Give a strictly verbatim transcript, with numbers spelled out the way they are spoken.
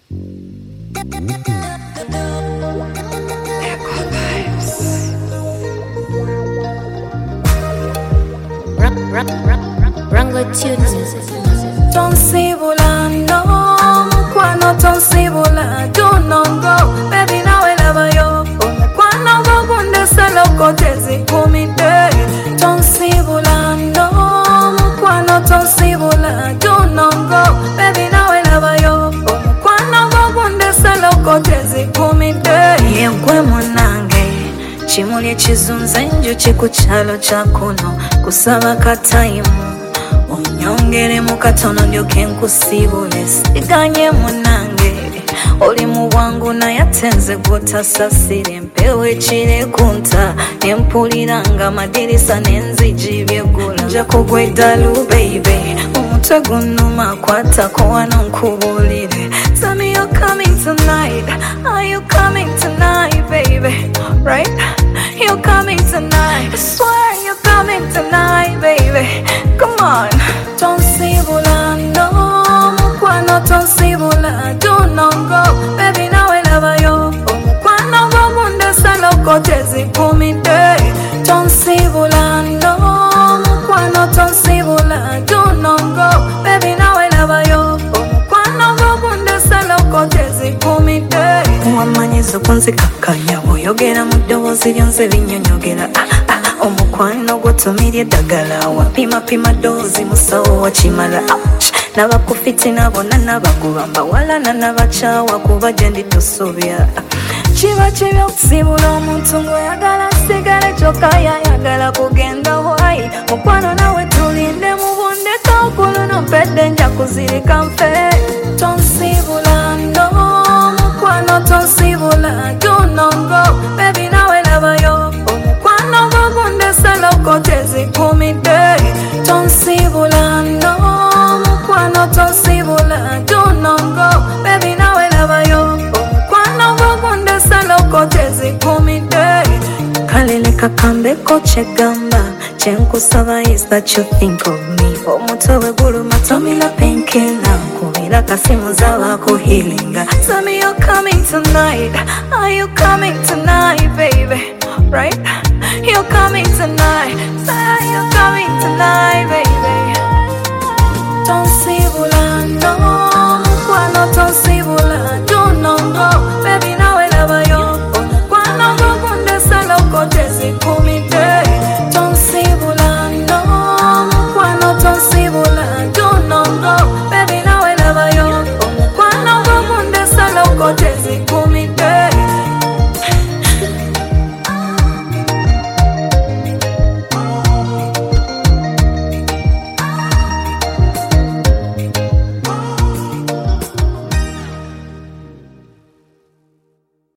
Rango tunes. Tonsibula, no, kwano tonsibula, do not go, baby now I love you. Kwano go kunde salo kotezi kumite. Tonsibula, no, kwano tonsibula, do not go, baby now I love you. Kwano go kunde salo kotezi kumite. Yenkwe munange, chimuli chizunze njuchi kuchalo chakuno, kusaba kataimu. Onyongere mukatono ndyoke nkusibule siganye munange oli mu bwangu naye atenze gwotasasire empewo ekire kunta nempuliranga amadirisa n'enzigi byegula nja kugweddalu baby omutwe gunnuma kwatako wano nkubulire. Tell me you're coming tonight. Are you coming tonight, baby? Right? You're coming tonight. I swear you're coming tonight, baby. Come on. Tonsibula, no. Kwano tonsibula, do not go. Baby, now I love you. Kwano go kunde salo kotezi kumite. Tonsibula, no. Kwano tonsibula, do not go. Baby, now I love you. Kwano go kunde salo kotezi kumite. Wamanyizo kunzikakanya boyogera mu ddoboozi lyonze linnyonnyogera. Ah, ah, omukwano gwotumirye eddagala wapima pima doozi musawo wakimala. N'abakufiti nabona n'abaguba mbawalana n'abakyawa kuba gye ndi tusobya. Kiba kibi okusibula omuntu ng'oyagala sigale kyokka yayagala kugenda wayi. Mukwano nawe tulinde mu bundeka okuluno mpedde nja kuzirika nfe. Tonsibula no, mukwano tonsibula, do not go. Baby now I love you. Omukwano go kunde salo kotezi kumite. Tonsibula no, mukwano tonsibula, do not go. Baby now I love you. Omukwano go kunde salo kotezi kumite. Kalele kakambeko kyegamba kyenkusaba is that you think of me. Omutwe weguluma tomila painkiller nkubira kasimu zabaako healinga. Tell me you're coming tonight. Are you coming tonight, baby? Right? You're coming tonight. Say you're coming tonight, baby. Tonsibula, no.